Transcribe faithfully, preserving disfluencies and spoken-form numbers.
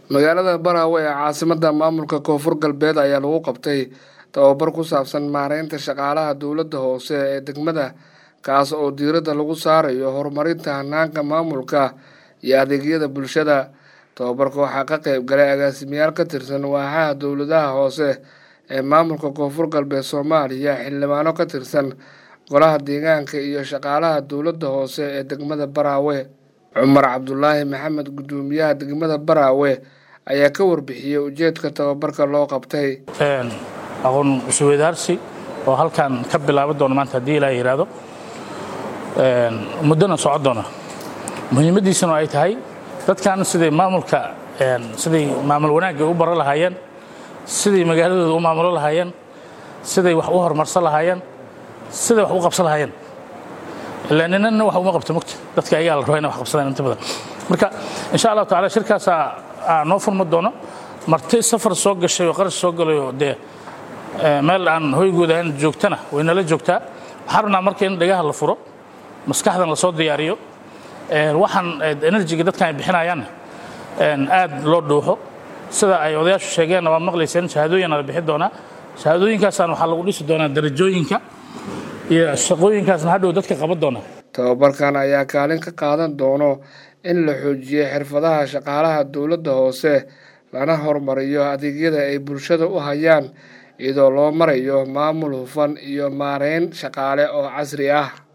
magaalada Barawe ee caasimadda maamulka Koonfur Galbeed ayaa lagu qabtay tababar ku saabsan maareynta shaqaalaha dowladda hoose ee degmada kaas oo diiradda lagu saarayo horumarinta hanaanka maamulka iyo adeegyada bulshada. tababarka waxaa ka qayb galay agaasimayaal ka tirsan waaxaha dowladaha hoose ee maamulka Koonfur Galbeed Soomaaliya, xildhibaano ka tirsan golaha deegaanka iyo shaqaalaha dowladda hoose ee degmada Barawe. Cumar Cabdullaahi Maxamed, gudoomiyaha degmada Barawe, ayaa ka warbixiyay ujeedka tababarka loo qabtay. een aqoon isweydaarsi oo halkan ka bilaaban doona maanta hadii la yiraahdo een mudana socod doona. muhiimadiisuna ay tahay dadkan sidii maamulka een sidii maamul wanaag u baran lahaayeen, sidii magaaladooda u maamulo lahaayeen, sidii wax u horumarsan lahaayeen, sidii wax u qabsan lahaayeen. ilaa inna wax uma qabto mugti dadka ayaa la rabaa inay wax qabsadaan inta badan. marka insha Allah taala shirkaas aan noo furmo doono marti safar soo gashay oo qarash soo galayo de meel aan hoygooda aan joogtana wayna la joogtaa. waxaan markii in dhagaha la furo maskaxdan la soo diyaariyo ee waxaan energy-ga dadka ay bixinayaan een aad loo dhuuxo sida ay odayaashu sheegeen waa maqlayseen shahaadooyin la bixin doona. shahaadooyinkaas waxa lagu dhisi doonaa darajooyinka iyo shaqooyinkaasna hadhow dadka qaban doona. tababarkan ayaa kaalin ka qaadan doono in la xoojiyo xirfadaha shaqaalaha dowladda hoose lana horumariyo adeegyada ay bulshada u hayaan iyadoo loo marayo maamul hufan iyo maareyn shaqaale oo casri ah.